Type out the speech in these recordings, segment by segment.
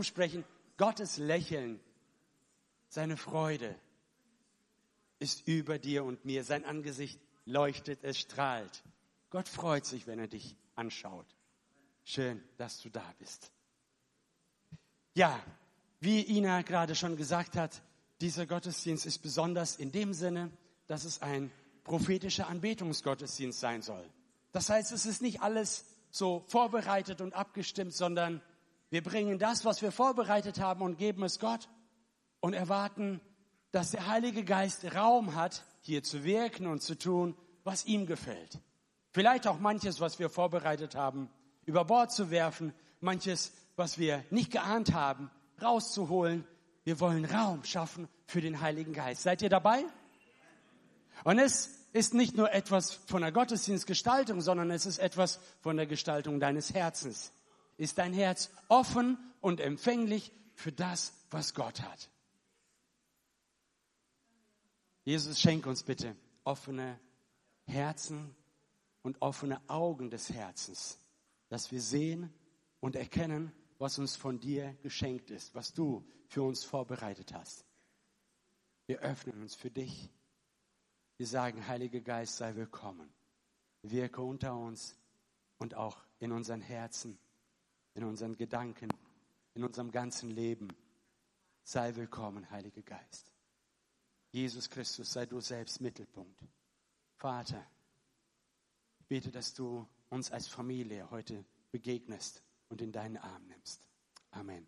zusprechen, Gottes Lächeln, seine Freude ist über dir und mir. Sein Angesicht leuchtet, es strahlt. Gott freut sich, wenn er dich anschaut. Schön, dass du da bist. Ja, wie Ina gerade schon gesagt hat, dieser Gottesdienst ist besonders in dem Sinne, dass es ein prophetischer Anbetungsgottesdienst sein soll. Das heißt, es ist nicht alles so vorbereitet und abgestimmt, sondern wir bringen das, was wir vorbereitet haben und geben es Gott und erwarten, dass der Heilige Geist Raum hat, hier zu wirken und zu tun, was ihm gefällt. Vielleicht auch manches, was wir vorbereitet haben, über Bord zu werfen, manches, was wir nicht geahnt haben, rauszuholen. Wir wollen Raum schaffen für den Heiligen Geist. Seid ihr dabei? Und es ist nicht nur etwas von der Gottesdienstgestaltung, sondern es ist etwas von der Gestaltung deines Herzens. Ist dein Herz offen und empfänglich für das, was Gott hat? Jesus, schenk uns bitte offene Herzen und offene Augen des Herzens, dass wir sehen und erkennen, was uns von dir geschenkt ist, was du für uns vorbereitet hast. Wir öffnen uns für dich. Wir sagen, Heiliger Geist, sei willkommen. Wirke unter uns und auch in unseren Herzen, in unseren Gedanken, in unserem ganzen Leben. Sei willkommen, Heiliger Geist. Jesus Christus, sei du selbst Mittelpunkt. Vater, ich bete, dass du uns als Familie heute begegnest und in deinen Arm nimmst. Amen.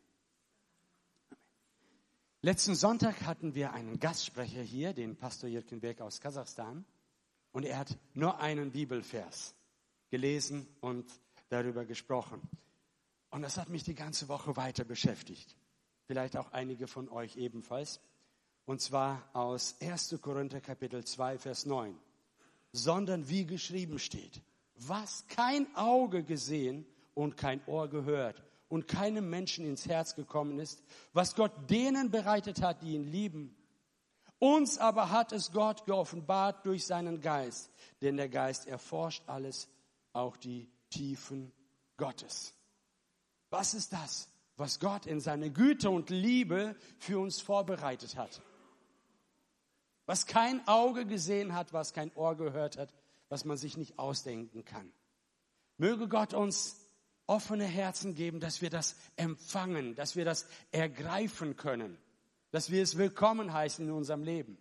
Letzten Sonntag hatten wir einen Gastsprecher hier, den Pastor Jürgen Berg aus Kasachstan. Und er hat nur einen Bibelvers gelesen und darüber gesprochen. Und das hat mich die ganze Woche weiter beschäftigt. Vielleicht auch einige von euch ebenfalls. Und zwar aus 1. Korinther Kapitel 2, Vers 9. Sondern wie geschrieben steht, was kein Auge gesehen und kein Ohr gehört und keinem Menschen ins Herz gekommen ist, was Gott denen bereitet hat, die ihn lieben. Uns aber hat es Gott geoffenbart durch seinen Geist, denn der Geist erforscht alles, auch die Tiefen Gottes. Was ist das, was Gott in seiner Güte und Liebe für uns vorbereitet hat? Was kein Auge gesehen hat, was kein Ohr gehört hat, was man sich nicht ausdenken kann. Möge Gott uns offene Herzen geben, dass wir das empfangen, dass wir das ergreifen können, dass wir es willkommen heißen in unserem Leben.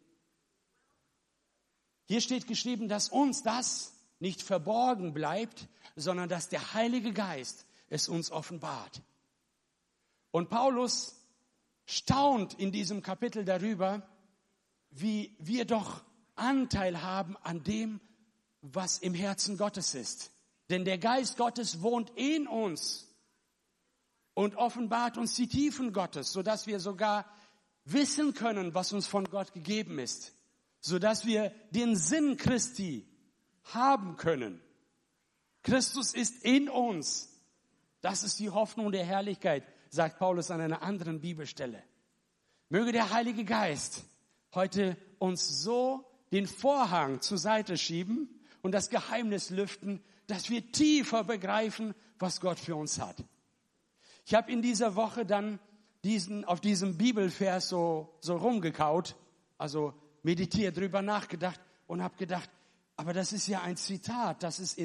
Hier steht geschrieben, dass uns das nicht verborgen bleibt, sondern dass der Heilige Geist es uns offenbart. Und Paulus staunt in diesem Kapitel darüber, wie wir doch Anteil haben an dem, was im Herzen Gottes ist. Denn der Geist Gottes wohnt in uns und offenbart uns die Tiefen Gottes, sodass wir sogar wissen können, was uns von Gott gegeben ist, sodass wir den Sinn Christi haben können. Christus ist in uns. Das ist die Hoffnung der Herrlichkeit, sagt Paulus an einer anderen Bibelstelle. Möge der Heilige Geist heute uns so den Vorhang zur Seite schieben und das Geheimnis lüften, dass wir tiefer begreifen, was Gott für uns hat. Ich habe in dieser Woche dann auf diesem Bibelvers so rumgekaut, also meditiert, drüber nachgedacht und habe gedacht, aber das ist ja ein Zitat, das ist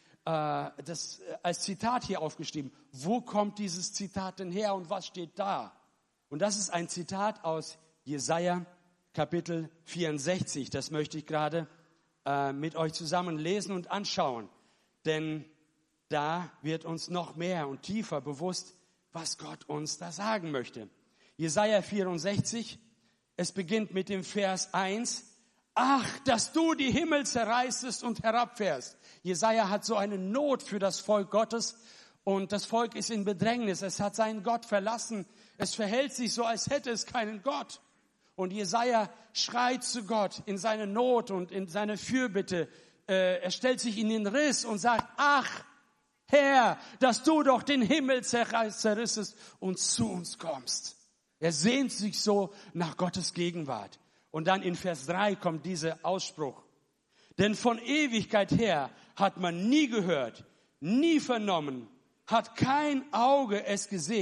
als Zitat hier aufgeschrieben. Wo kommt dieses Zitat denn her und was steht da? Und das ist ein Zitat aus Jesaja Kapitel 64. Das möchte ich gerade mit euch zusammen lesen und anschauen. Denn da wird uns noch mehr und tiefer bewusst, was Gott uns da sagen möchte. Jesaja 64, es beginnt mit dem Vers 1. Ach, dass du die Himmel zerreißest und herabfährst. Jesaja hat so eine Not für das Volk Gottes und das Volk ist in Bedrängnis. Es hat seinen Gott verlassen. Es verhält sich so, als hätte es keinen Gott. Und Jesaja schreit zu Gott in seine Not und in seine Fürbitte. Er stellt sich in den Riss und sagt, ach, Herr, dass du doch den Himmel zerrissest und zu uns kommst. Er sehnt sich so nach Gottes Gegenwart. Und dann in Vers 3 kommt dieser Ausspruch. Denn von Ewigkeit her hat man nie gehört, nie vernommen, hat kein Auge es gesehen,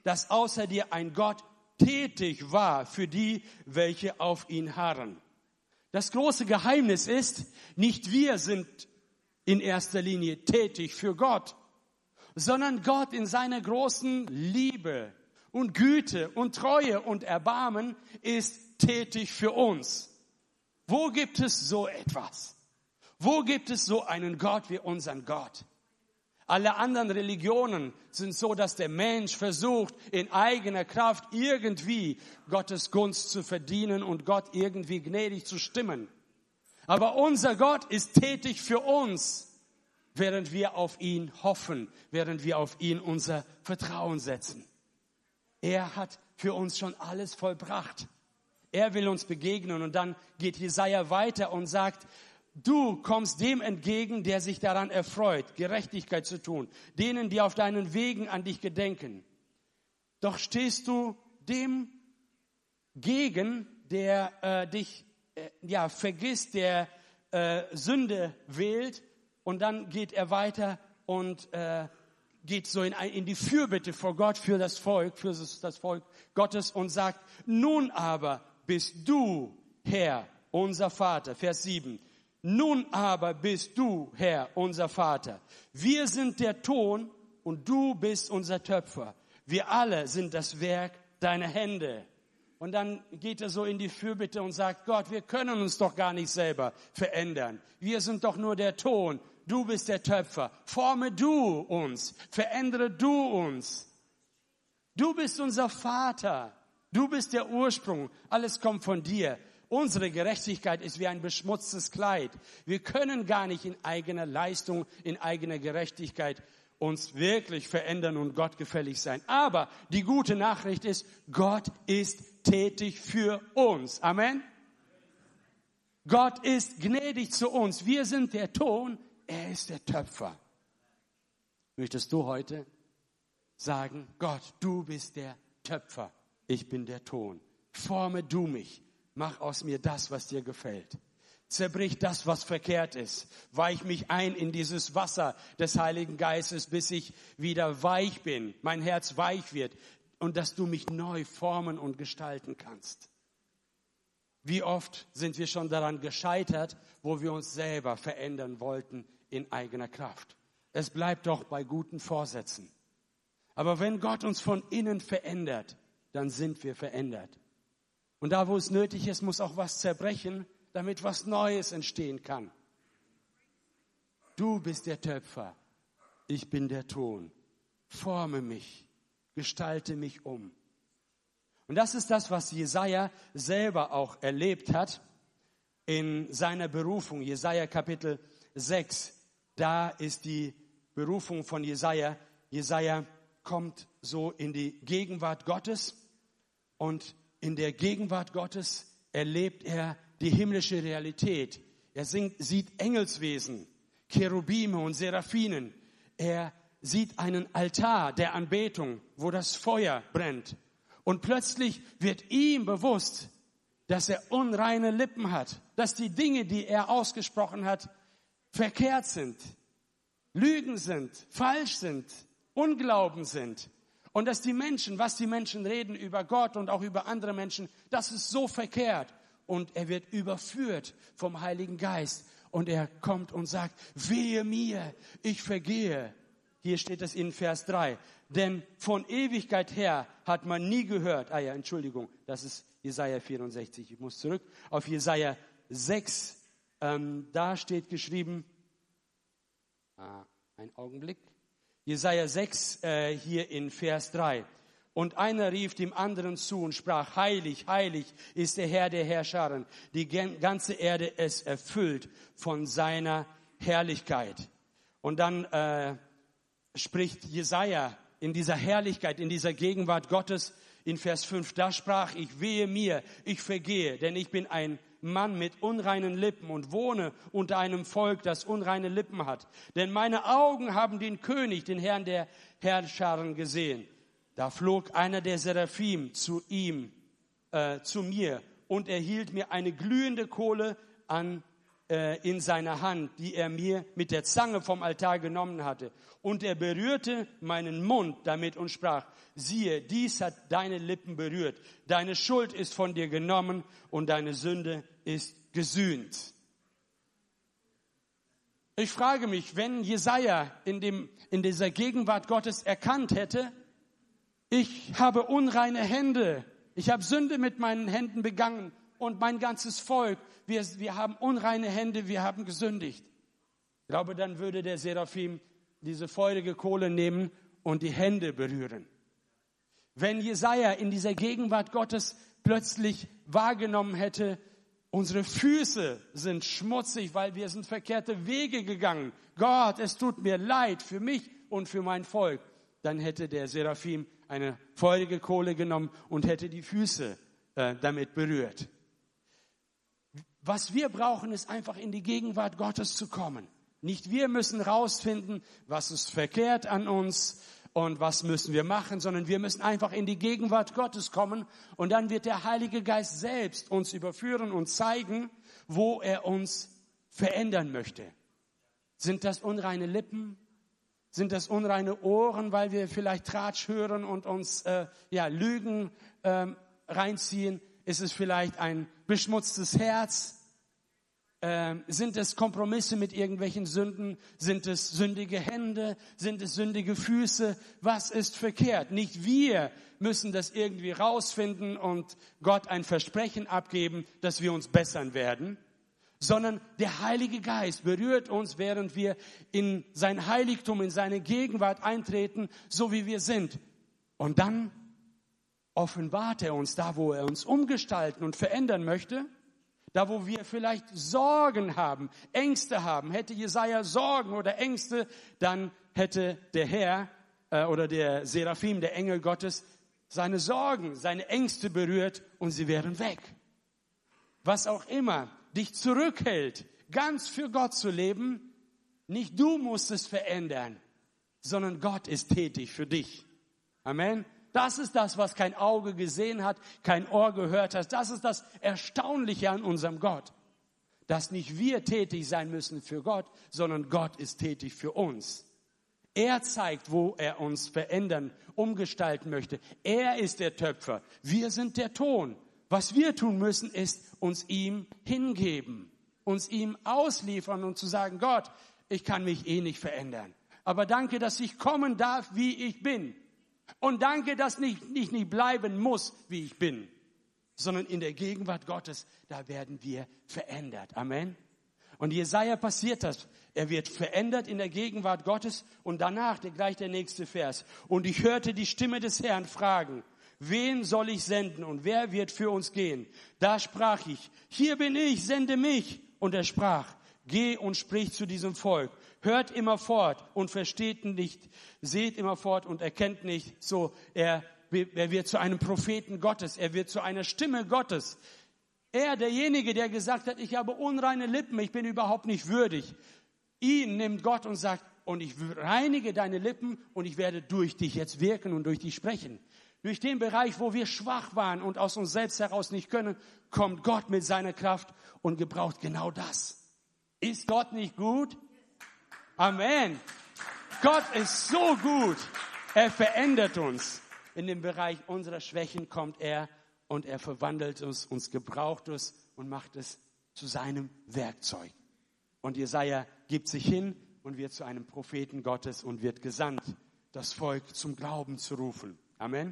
dass außer dir ein Gott tätig war für die, welche auf ihn harren. Das große Geheimnis ist, nicht wir sind in erster Linie tätig für Gott, sondern Gott in seiner großen Liebe und Güte und Treue und Erbarmen ist tätig für uns. Wo gibt es so etwas? Wo gibt es so einen Gott wie unseren Gott? Alle anderen Religionen sind so, dass der Mensch versucht, in eigener Kraft irgendwie Gottes Gunst zu verdienen und Gott irgendwie gnädig zu stimmen. Aber unser Gott ist tätig für uns, während wir auf ihn hoffen, während wir auf ihn unser Vertrauen setzen. Er hat für uns schon alles vollbracht. Er will uns begegnen und dann geht Jesaja weiter und sagt, du kommst dem entgegen, der sich daran erfreut, Gerechtigkeit zu tun, denen, die auf deinen Wegen an dich gedenken. Doch stehst du dem gegen, der dich vergisst, der Sünde wählt. Und dann geht er weiter und geht so in die Fürbitte vor Gott für das Volk Gottes und sagt, nun aber bist du, Herr, unser Vater. Vers 7. Nun aber bist du, Herr, unser Vater. Wir sind der Ton und du bist unser Töpfer. Wir alle sind das Werk deiner Hände. Und dann geht er so in die Fürbitte und sagt, Gott, wir können uns doch gar nicht selber verändern. Wir sind doch nur der Ton. Du bist der Töpfer. Forme du uns. Verändere du uns. Du bist unser Vater. Du bist der Ursprung. Alles kommt von dir. Unsere Gerechtigkeit ist wie ein beschmutztes Kleid. Wir können gar nicht in eigener Leistung, in eigener Gerechtigkeit uns wirklich verändern und gottgefällig sein. Aber die gute Nachricht ist, Gott ist tätig für uns. Amen. Gott ist gnädig zu uns. Wir sind der Ton, er ist der Töpfer. Möchtest du heute sagen, Gott, du bist der Töpfer, ich bin der Ton. Forme du mich, mach aus mir das, was dir gefällt. Zerbrich das, was verkehrt ist. Weich mich ein in dieses Wasser des Heiligen Geistes, bis ich wieder weich bin, mein Herz weich wird und dass du mich neu formen und gestalten kannst. Wie oft sind wir schon daran gescheitert, wo wir uns selber verändern wollten in eigener Kraft. Es bleibt doch bei guten Vorsätzen. Aber wenn Gott uns von innen verändert, dann sind wir verändert. Und da, wo es nötig ist, muss auch was zerbrechen, damit was Neues entstehen kann. Du bist der Töpfer, ich bin der Ton. Forme mich, gestalte mich um. Und das ist das, was Jesaja selber auch erlebt hat in seiner Berufung. Jesaja Kapitel 6, da ist die Berufung von Jesaja. Jesaja kommt so in die Gegenwart Gottes und in der Gegenwart Gottes erlebt er die himmlische Realität. Er sieht Engelswesen, Cherubime und Seraphinen. Er sieht einen Altar der Anbetung, wo das Feuer brennt. Und plötzlich wird ihm bewusst, dass er unreine Lippen hat, dass die Dinge, die er ausgesprochen hat, verkehrt sind, Lügen sind, falsch sind, Unglauben sind. Und dass die Menschen, was die Menschen reden über Gott und auch über andere Menschen, das ist so verkehrt. Und er wird überführt vom Heiligen Geist. Und er kommt und sagt, wehe mir, ich vergehe. Hier steht es in Vers 3. Denn von Ewigkeit her hat man nie gehört. Das ist Jesaja 64. Ich muss zurück auf Jesaja 6. Da steht geschrieben, ein Augenblick. Jesaja 6, hier in Vers 3. Und einer rief dem anderen zu und sprach, heilig, heilig ist der Herr der Herrscharen. Die ganze Erde ist erfüllt von seiner Herrlichkeit. Und dann spricht Jesaja in dieser Herrlichkeit, in dieser Gegenwart Gottes in Vers 5. Da sprach ich, wehe mir, ich vergehe, denn ich bin ein Mann mit unreinen Lippen und wohne unter einem Volk, das unreine Lippen hat. Denn meine Augen haben den König, den Herrn der Herrscharen gesehen. Da flog einer der Seraphim zu mir und er hielt mir eine glühende Kohle an in seiner Hand, die er mir mit der Zange vom Altar genommen hatte. Und er berührte meinen Mund damit und sprach, siehe, dies hat deine Lippen berührt. Deine Schuld ist von dir genommen und deine Sünde ist gesühnt. Ich frage mich, wenn Jesaja in dieser Gegenwart Gottes erkannt hätte, ich habe unreine Hände, ich habe Sünde mit meinen Händen begangen und mein ganzes Volk, wir haben unreine Hände, wir haben gesündigt. Ich glaube, dann würde der Seraphim diese feurige Kohle nehmen und die Hände berühren. Wenn Jesaja in dieser Gegenwart Gottes plötzlich wahrgenommen hätte, unsere Füße sind schmutzig, weil wir sind verkehrte Wege gegangen. Gott, es tut mir leid für mich und für mein Volk. Dann hätte der Seraphim eine feurige Kohle genommen und hätte die Füße damit berührt. Was wir brauchen, ist einfach in die Gegenwart Gottes zu kommen. Nicht wir müssen rausfinden, was ist verkehrt an uns und was müssen wir machen, sondern wir müssen einfach in die Gegenwart Gottes kommen und dann wird der Heilige Geist selbst uns überführen und zeigen, wo er uns verändern möchte. Sind das unreine Lippen? Sind das unreine Ohren, weil wir vielleicht Tratsch hören und uns Lügen reinziehen? Ist es vielleicht ein beschmutztes Herz? Sind es Kompromisse mit irgendwelchen Sünden? Sind es sündige Hände? Sind es sündige Füße? Was ist verkehrt? Nicht wir müssen das irgendwie rausfinden und Gott ein Versprechen abgeben, dass wir uns bessern werden, sondern der Heilige Geist berührt uns, während wir in sein Heiligtum, in seine Gegenwart eintreten, so wie wir sind. Und dann offenbart er uns da, wo er uns umgestalten und verändern möchte. Da, wo wir vielleicht Sorgen haben, Ängste haben. Hätte Jesaja Sorgen oder Ängste, dann hätte der Herr oder der Seraphim, der Engel Gottes, seine Sorgen, seine Ängste berührt und sie wären weg. Was auch immer dich zurückhält, ganz für Gott zu leben, nicht du musst es verändern, sondern Gott ist tätig für dich. Amen. Das ist das, was kein Auge gesehen hat, kein Ohr gehört hat. Das ist das Erstaunliche an unserem Gott. Dass nicht wir tätig sein müssen für Gott, sondern Gott ist tätig für uns. Er zeigt, wo er uns verändern, umgestalten möchte. Er ist der Töpfer. Wir sind der Ton. Was wir tun müssen, ist uns ihm hingeben, uns ihm ausliefern und zu sagen, Gott, ich kann mich eh nicht verändern. Aber danke, dass ich kommen darf, wie ich bin. Und danke, dass ich nicht bleiben muss, wie ich bin, sondern in der Gegenwart Gottes, da werden wir verändert. Amen. Und Jesaja passiert das. Er wird verändert in der Gegenwart Gottes und danach gleich der nächste Vers. Und ich hörte die Stimme des Herrn fragen, wen soll ich senden und wer wird für uns gehen? Da sprach ich, hier bin ich, sende mich. Und er sprach, geh und sprich zu diesem Volk. Hört immer fort und versteht nicht, seht immer fort und erkennt nicht. So, er wird zu einem Propheten Gottes, er wird zu einer Stimme Gottes. Er, derjenige, der gesagt hat, ich habe unreine Lippen, ich bin überhaupt nicht würdig. Ihn nimmt Gott und sagt, und ich reinige deine Lippen und ich werde durch dich jetzt wirken und durch dich sprechen. Durch den Bereich, wo wir schwach waren und aus uns selbst heraus nicht können, kommt Gott mit seiner Kraft und gebraucht genau das. Ist Gott nicht gut? Amen. Gott ist so gut. Er verändert uns. In dem Bereich unserer Schwächen kommt er und er verwandelt uns gebraucht es und macht es zu seinem Werkzeug. Und Jesaja gibt sich hin und wird zu einem Propheten Gottes und wird gesandt, das Volk zum Glauben zu rufen. Amen.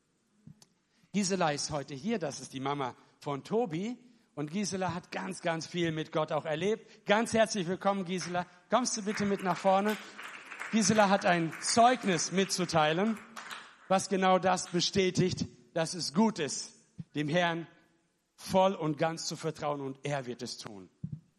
Gisela ist heute hier, das ist die Mama von Tobi. Und Gisela hat ganz, ganz viel mit Gott auch erlebt. Ganz herzlich willkommen, Gisela. Kommst du bitte mit nach vorne? Gisela hat ein Zeugnis mitzuteilen, was genau das bestätigt, dass es gut ist, dem Herrn voll und ganz zu vertrauen und er wird es tun.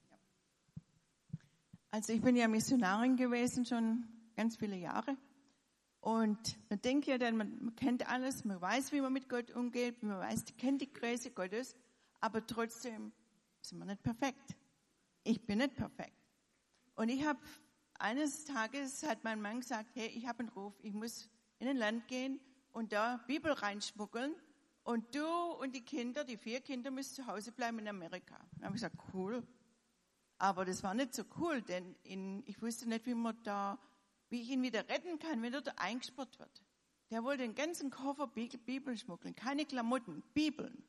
Also ich bin ja Missionarin gewesen, schon ganz viele Jahre. Und man denkt ja dann, man kennt alles, man weiß, wie man mit Gott umgeht, man kennt die Größe Gottes. Aber trotzdem sind wir nicht perfekt. Ich bin nicht perfekt. Und eines Tages hat mein Mann gesagt, hey, ich habe einen Ruf, ich muss in ein Land gehen und da Bibel reinschmuggeln. Und du und die 4 Kinder müssen zu Hause bleiben in Amerika. Dann habe ich gesagt, cool. Aber das war nicht so cool, denn ich wusste nicht, wie ich ihn wieder retten kann, wenn er da eingesperrt wird. Der wollte den ganzen Koffer Bibeln schmuggeln, keine Klamotten, Bibeln.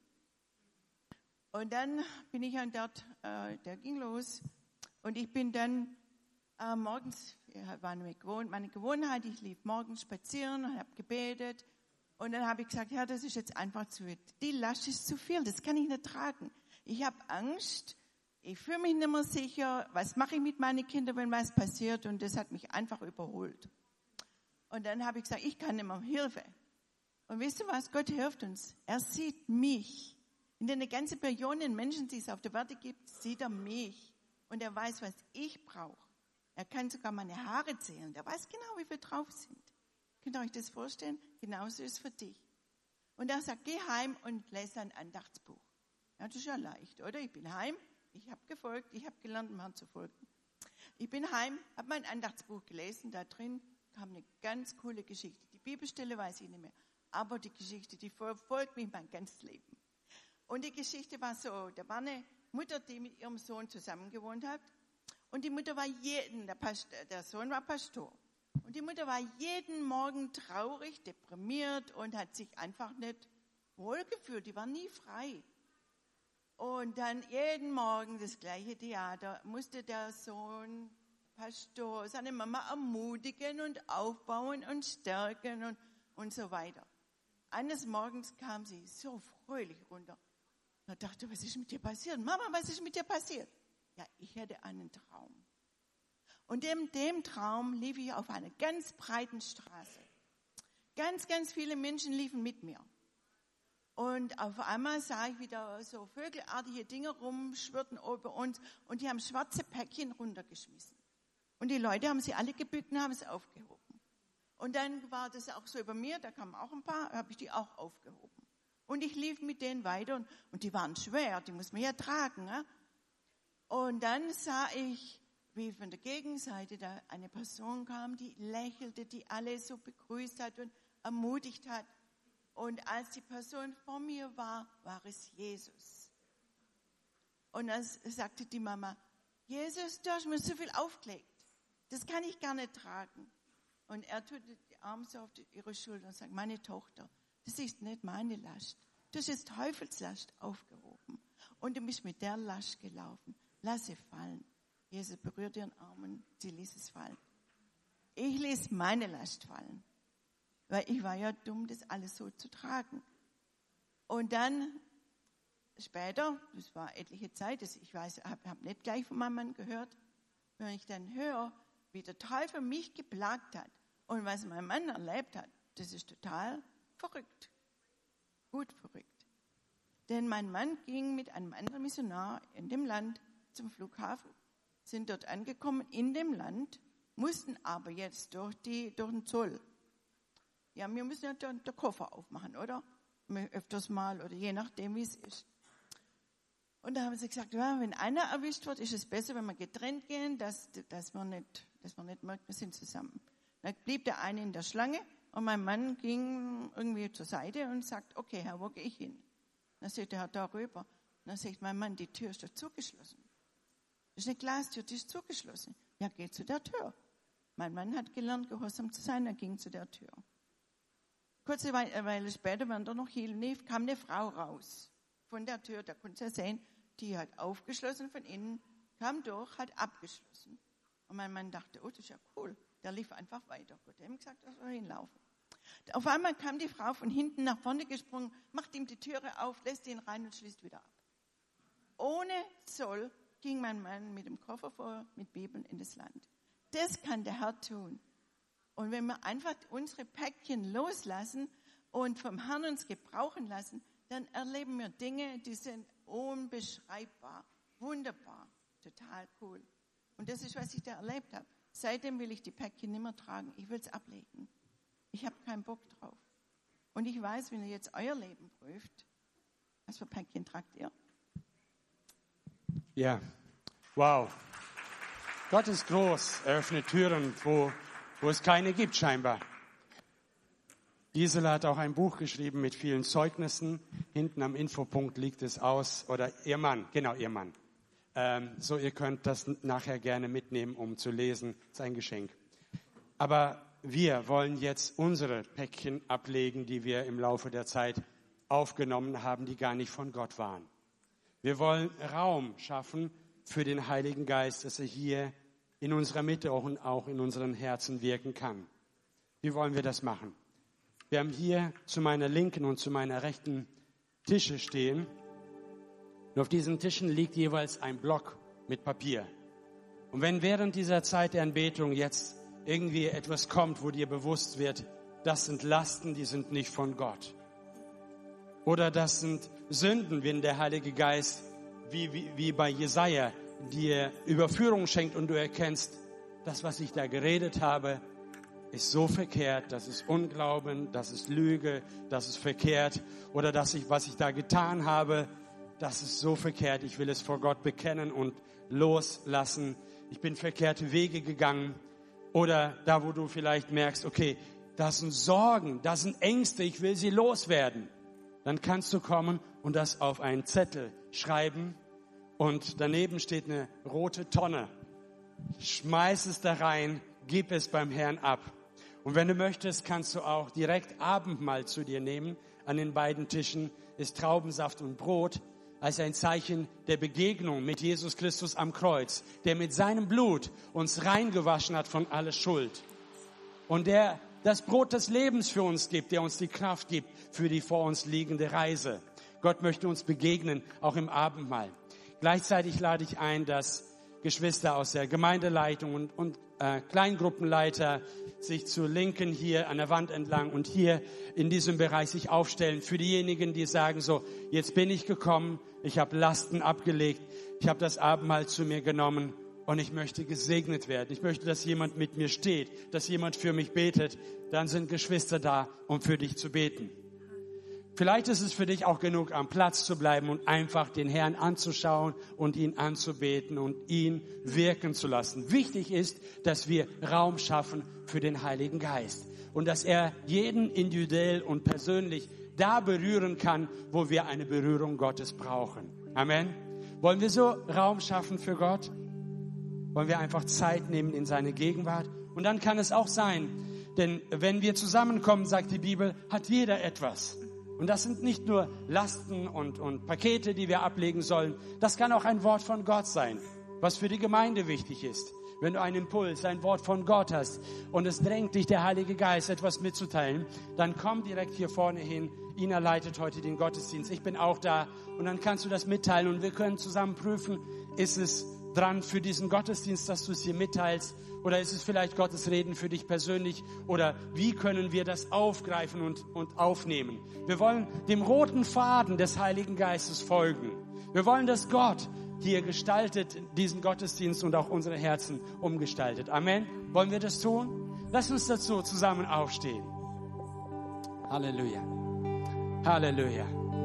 Und dann bin ich dann dort, der ging los. Und ich bin dann morgens, war meine Gewohnheit, ich lief morgens spazieren und habe gebetet. Und dann habe ich gesagt, Herr, das ist jetzt einfach zu viel. Die Last ist zu viel, das kann ich nicht tragen. Ich habe Angst, ich fühle mich nicht mehr sicher. Was mache ich mit meinen Kindern, wenn was passiert? Und das hat mich einfach überholt. Und dann habe ich gesagt, ich kann nicht mehr Hilfe. Und wisst ihr was? Gott hilft uns. Er sieht mich. In den ganzen Billionen Menschen, die es auf der Welt gibt, sieht er mich. Und er weiß, was ich brauche. Er kann sogar meine Haare zählen. Er weiß genau, wie wir drauf sind. Könnt ihr euch das vorstellen? Genauso ist es für dich. Und er sagt, geh heim und lese ein Andachtsbuch. Ja, das ist ja leicht, oder? Ich bin heim, ich habe gefolgt, ich habe gelernt, dem Herrn zu folgen. Ich bin heim, habe mein Andachtsbuch gelesen, da drin kam eine ganz coole Geschichte. Die Bibelstelle weiß ich nicht mehr, aber die Geschichte, die verfolgt mich mein ganzes Leben. Und die Geschichte war so, da war eine Mutter, die mit ihrem Sohn zusammen gewohnt hat. Und die Mutter war der Sohn war Pastor. Und die Mutter war jeden Morgen traurig, deprimiert und hat sich einfach nicht wohlgefühlt. Die war nie frei. Und dann jeden Morgen das gleiche Theater, musste der Sohn, Pastor, seine Mama ermutigen und aufbauen und stärken und so weiter. Eines Morgens kam sie so fröhlich runter. Da dachte, was ist mit dir passiert? Mama, was ist mit dir passiert? Ja, ich hatte einen Traum. Und in dem Traum lief ich auf einer ganz breiten Straße. Ganz, ganz viele Menschen liefen mit mir. Und auf einmal sah ich wieder so vögelartige Dinge rumschwirrten über uns und die haben schwarze Päckchen runtergeschmissen. Und die Leute haben sie alle gebückt und haben sie aufgehoben. Und dann war das auch so über mir, da kamen auch ein paar, habe ich die auch aufgehoben. Und ich lief mit denen weiter und die waren schwer, die muss man ja tragen. Ne? Und dann sah ich, wie von der Gegenseite da eine Person kam, die lächelte, die alle so begrüßt hat und ermutigt hat. Und als die Person vor mir war, war es Jesus. Und dann sagte die Mama, Jesus, du hast mir so viel aufgelegt. Das kann ich gar nicht tragen. Und er tut die Arme so auf ihre Schulter und sagt, meine Tochter, das ist nicht meine Last. Du hast jetzt Teufelslast aufgehoben. Und du bist mit der Last gelaufen. Lass sie fallen. Jesus berührt ihren Arm und sie ließ es fallen. Ich ließ meine Last fallen. Weil ich war ja dumm, das alles so zu tragen. Und dann später, das war etliche Zeit, ich habe nicht gleich von meinem Mann gehört, wenn ich dann höre, wie der Teufel mich geplagt hat und was mein Mann erlebt hat, das ist total verrückt. Gut verrückt. Denn mein Mann ging mit einem anderen Missionar in dem Land zum Flughafen, sind dort angekommen in dem Land, mussten aber jetzt durch den Zoll. Ja, wir müssen ja den Koffer aufmachen, oder? Öfters mal oder je nachdem, wie es ist. Und da haben sie gesagt, ja, wenn einer erwischt wird, ist es besser, wenn wir getrennt gehen, dass man nicht merkt, wir sind zusammen. Dann blieb der eine in der Schlange und mein Mann ging irgendwie zur Seite und sagt, okay, Herr, wo gehe ich hin? Dann sagt der Herr da rüber. Dann sagt mein Mann, die Tür ist doch zugeschlossen. Das ist eine Glastür, die ist zugeschlossen. Ja, geh zu der Tür. Mein Mann hat gelernt, gehorsam zu sein, er ging zu der Tür. Kurze Weile später, wenn er noch hielt, kam eine Frau raus von der Tür, da konnte er sehen, die hat aufgeschlossen von innen, kam durch, hat abgeschlossen. Und mein Mann dachte, oh, das ist ja cool. Der lief einfach weiter. Gott hat ihm gesagt, er soll hinlaufen. Auf einmal kam die Frau von hinten nach vorne gesprungen, macht ihm die Türe auf, lässt ihn rein und schließt wieder ab. Ohne Zoll ging mein Mann mit dem Koffer vor, mit Bibeln in das Land. Das kann der Herr tun. Und wenn wir einfach unsere Päckchen loslassen und vom Herrn uns gebrauchen lassen, dann erleben wir Dinge, die sind unbeschreibbar, wunderbar, total cool. Und das ist, was ich da erlebt habe. Seitdem will ich die Päckchen nicht mehr tragen. Ich will es ablegen. Ich habe keinen Bock drauf. Und ich weiß, wenn ihr jetzt euer Leben prüft, was für Päckchen tragt ihr? Ja, wow. Gott ist groß. Er öffnet Türen, wo es keine gibt scheinbar. Gisela hat auch ein Buch geschrieben mit vielen Zeugnissen. Hinten am Infopunkt liegt es aus. Oder ihr Mann, genau, ihr Mann. So, ihr könnt das nachher gerne mitnehmen, um zu lesen. Das ist ein Geschenk. Aber wir wollen jetzt unsere Päckchen ablegen, die wir im Laufe der Zeit aufgenommen haben, die gar nicht von Gott waren. Wir wollen Raum schaffen für den Heiligen Geist, dass er hier in unserer Mitte und auch in unseren Herzen wirken kann. Wie wollen wir das machen? Wir haben hier zu meiner linken und zu meiner rechten Tische stehen. Und auf diesen Tischen liegt jeweils ein Block mit Papier. Und wenn während dieser Zeit der Anbetung jetzt irgendwie etwas kommt, wo dir bewusst wird, das sind Lasten, die sind nicht von Gott. Oder das sind Sünden, wenn der Heilige Geist, wie bei Jesaja, dir Überführung schenkt und du erkennst, das, was ich da geredet habe, ist so verkehrt, das ist Unglauben, das ist Lüge, das ist verkehrt. Oder was ich da getan habe, das ist so verkehrt, ich will es vor Gott bekennen und loslassen. Ich bin verkehrte Wege gegangen. Oder da, wo du vielleicht merkst, okay, das sind Sorgen, das sind Ängste, ich will sie loswerden. Dann kannst du kommen und das auf einen Zettel schreiben und daneben steht eine rote Tonne. Schmeiß es da rein, gib es beim Herrn ab. Und wenn du möchtest, kannst du auch direkt Abendmahl zu dir nehmen. An den beiden Tischen ist Traubensaft und Brot als ein Zeichen der Begegnung mit Jesus Christus am Kreuz, der mit seinem Blut uns reingewaschen hat von aller Schuld. Und der das Brot des Lebens für uns gibt, der uns die Kraft gibt für die vor uns liegende Reise. Gott möchte uns begegnen, auch im Abendmahl. Gleichzeitig lade ich ein, dass Geschwister aus der Gemeindeleitung und Kleingruppenleiter sich zur Linken hier an der Wand entlang und hier in diesem Bereich sich aufstellen. Für diejenigen, die sagen so, jetzt bin ich gekommen, ich habe Lasten abgelegt, ich habe das Abendmahl zu mir genommen und ich möchte gesegnet werden. Ich möchte, dass jemand mit mir steht, dass jemand für mich betet. Dann sind Geschwister da, um für dich zu beten. Vielleicht ist es für dich auch genug, am Platz zu bleiben und einfach den Herrn anzuschauen und ihn anzubeten und ihn wirken zu lassen. Wichtig ist, dass wir Raum schaffen für den Heiligen Geist und dass er jeden individuell und persönlich da berühren kann, wo wir eine Berührung Gottes brauchen. Amen. Wollen wir so Raum schaffen für Gott? Wollen wir einfach Zeit nehmen in seine Gegenwart? Und dann kann es auch sein, denn wenn wir zusammenkommen, sagt die Bibel, hat jeder etwas. Und das sind nicht nur Lasten und Pakete, die wir ablegen sollen. Das kann auch ein Wort von Gott sein, was für die Gemeinde wichtig ist. Wenn du einen Impuls, ein Wort von Gott hast und es drängt dich der Heilige Geist, etwas mitzuteilen, dann komm direkt hier vorne hin. Ina leitet heute den Gottesdienst. Ich bin auch da und dann kannst du das mitteilen und wir können zusammen prüfen, ist es dran für diesen Gottesdienst, dass du es hier mitteilst? Oder ist es vielleicht Gottes Reden für dich persönlich? Oder wie können wir das aufgreifen und aufnehmen? Wir wollen dem roten Faden des Heiligen Geistes folgen. Wir wollen, dass Gott hier gestaltet, diesen Gottesdienst und auch unsere Herzen umgestaltet. Amen. Wollen wir das tun? Lass uns dazu zusammen aufstehen. Halleluja. Halleluja.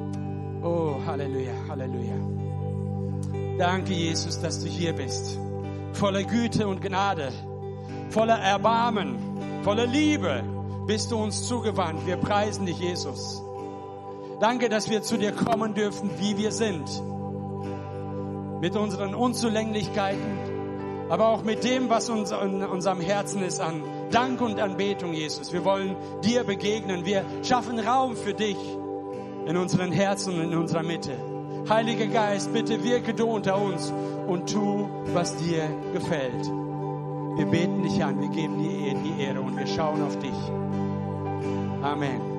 Oh, Halleluja, Halleluja. Danke, Jesus, dass du hier bist. Voller Güte und Gnade, voller Erbarmen, voller Liebe bist du uns zugewandt. Wir preisen dich, Jesus. Danke, dass wir zu dir kommen dürfen, wie wir sind. Mit unseren Unzulänglichkeiten, aber auch mit dem, was uns in unserem Herzen ist an Dank und Anbetung, Jesus. Wir wollen dir begegnen. Wir schaffen Raum für dich in unseren Herzen und in unserer Mitte. Heiliger Geist, bitte wirke du unter uns und tu, was dir gefällt. Wir beten dich an, wir geben dir die Ehre und wir schauen auf dich. Amen.